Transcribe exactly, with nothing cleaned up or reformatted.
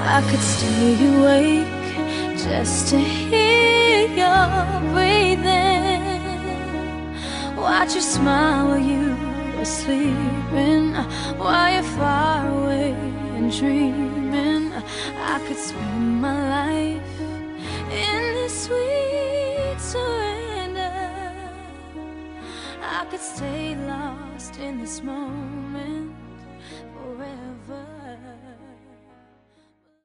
I could stay awake just to hear your breathing, watch you smile while you are sleeping, while you're far away and dreaming. I could spend my life in this sweet surrender. I could stay lost in this moment forever.